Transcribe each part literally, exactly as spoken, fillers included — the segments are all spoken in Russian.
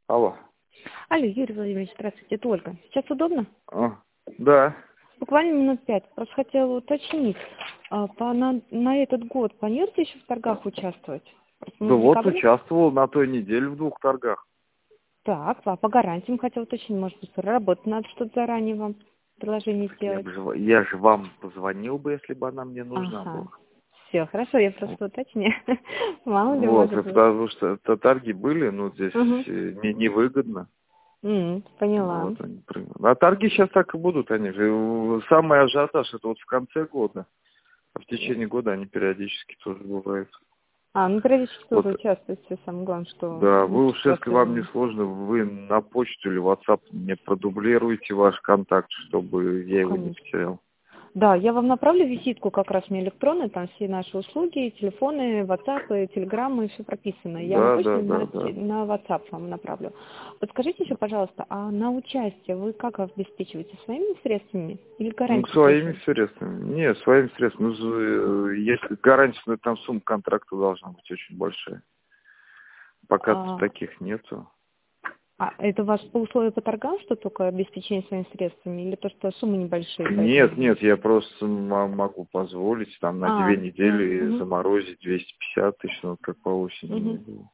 Алло. Алло, Юрий Владимирович, здравствуйте, это Ольга. Сейчас удобно? А, да. Буквально минут пять. Просто хотела уточнить, а, по, на, на этот год планируете еще в торгах участвовать? Просто мы Да в вот декабре. участвовал на той неделе в двух торгах. Так, а по гарантиям хотела уточнить, может быть, проработать надо что-то заранее вам предложение Я, сделать. бы же, я же вам позвонил бы, если бы она мне нужна Ага. была. Все, хорошо, я просто уточняю. Мало ли, Вот, может и быть. потому что это торги были, но здесь Угу. э, не, невыгодно. Поняла. Вот, они, при- а торги сейчас так и будут, они же. э, Самый ажиотаж это вот в конце года. А в течение года они периодически тоже бывают. А, ну периодически тоже Вот, участвуйте, самое главное, что да, не вы уж, если вам не участвовали. сложно, вы на почту или WhatsApp мне продублируете ваш контакт, чтобы я его не Конечно. потерял. Да, я вам направлю визитку как раз мне электронную, там все наши услуги, телефоны, WhatsApp, телеграммы, все прописано. Я на Да, почту, да, да, на, да. те- на WhatsApp вам направлю. Подскажите еще, пожалуйста, а на участие вы как обеспечиваете? Своими средствами или Ну, гарантию своими тоже? средствами. Не, своими средствами. Ну, з- э, если гарантия, ну, там сумма контракта должна быть очень большая. Пока А, таких нету. а это у вас по условию по торгам, что только обеспечение своими средствами, или то, что суммы небольшие, Нет, поэтому... нет, я просто м- могу позволить там на А, две все. недели Угу. заморозить двести пятьдесят тысяч, ну, как по осени. Угу. было.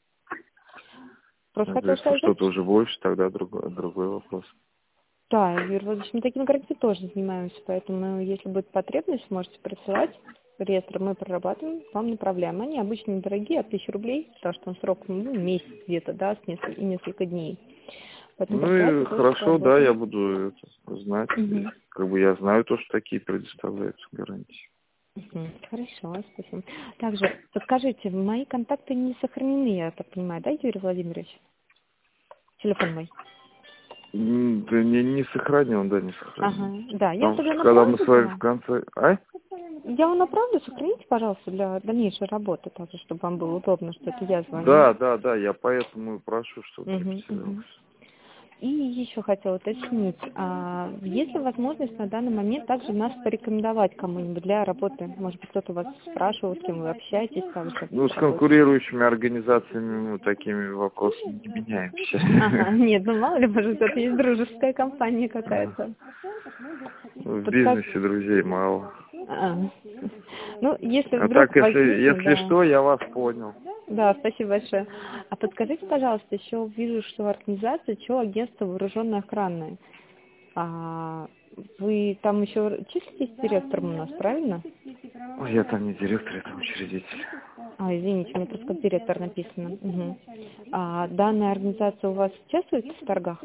Просто А хотела если сказать, что-то знаете, уже больше, тогда другой, другой вопрос. да, Юрий Владимирович, мы такими гарантиями тоже занимаемся, поэтому если будет потребность, можете присылать реестр, мы прорабатываем, вам направляем. Они обычно недорогие, от тысячи рублей, потому что он срок ну, месяц где-то, да, с несколько, и несколько дней. Поэтому Ну присылайте, и тоже хорошо, да, я проработаем. буду это знать. Угу. Как бы я знаю то, что такие предоставляются гарантии. Мгм. Хорошо, спасибо. Также подскажите, мои контакты не сохранены, я так понимаю, да, Юрий Владимирович? Телефон мой. М, Да не, не сохранен, да, не Ага, сохранен. да, я вам Потому тогда что когда мы направлю с вами в туда. конце... А? Я вам направлю, сохраните, пожалуйста, для дальнейшей работы, также, чтобы вам было удобно, что это я звоню. Да, да, да, я поэтому и прошу, чтобы не Мгм, мгм. потерялся. И еще хотела уточнить, а есть ли возможность на данный момент также нас порекомендовать кому-нибудь для работы? Может быть, кто-то вас спрашивал, с кем вы общаетесь также Ну, по с работе? конкурирующими организациями мы такими вопросами не меняемся. Ага, нет, ну мало ли, может, это есть дружеская компания какая-то. В Подсказ... бизнесе друзей мало. А. Ну, если А так, вдруг если, возникнет, если да. что, я вас понял. Да, спасибо большое. А подскажите, пожалуйста, еще вижу, что организация ЧО агентство вооруженной охраны. А вы там еще числитесь директором у нас, правильно? Ой, я там не директор, я там учредитель. А, извините, мне просто как директор написано. Угу. А данная организация у вас участвует в торгах?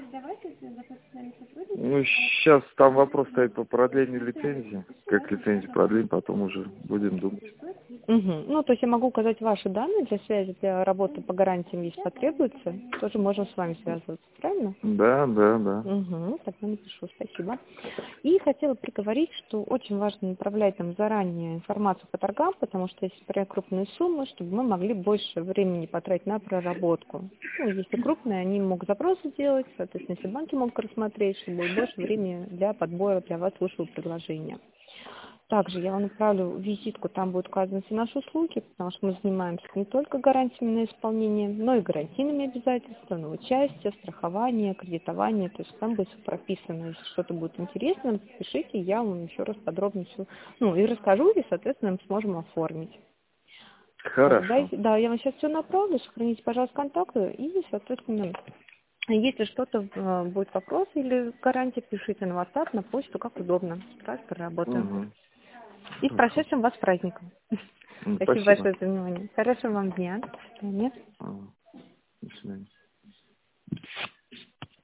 Ну, сейчас там вопрос стоит по продлению лицензии. Как лицензию продлим, потом уже будем думать. Угу. Ну, то есть я могу указать ваши данные для связи, для работы по гарантиям, если потребуется. Тоже можем с вами связываться, правильно? Да, да, да. Угу, тогда напишу, спасибо. И хотела приговорить, что очень важно направлять там заранее информацию по торгам, потому что если про крупные суммы, чтобы мы могли больше времени потратить на проработку. Ну, если крупные, они могут запросы делать, соответственно, если банки могут рассмотреть, чтобы было больше времени для подбора для вас лучшего предложения. Также я вам направлю визитку, там будут указаны все наши услуги, потому что мы занимаемся не только гарантиями на исполнение, но и гарантийными обязательствами, на участие, страхование, кредитование. То есть там будет все прописано. Если что-то будет интересно, пишите, я вам еще раз подробно все, ну, и расскажу, и, соответственно, мы сможем оформить. Тогда, Хорошо. да, я вам сейчас все направлю, сохраните, пожалуйста, контакты, и, соответственно, если что-то э, будет вопрос или гарантия, пишите на WhatsApp, на почту, как удобно. Раз проработаем. Угу. И с Хорошо. прошедшим вас праздником. М, Спасибо Спасибо. большое за внимание. Хорошего вам дня. До свидания. Ага. До свидания.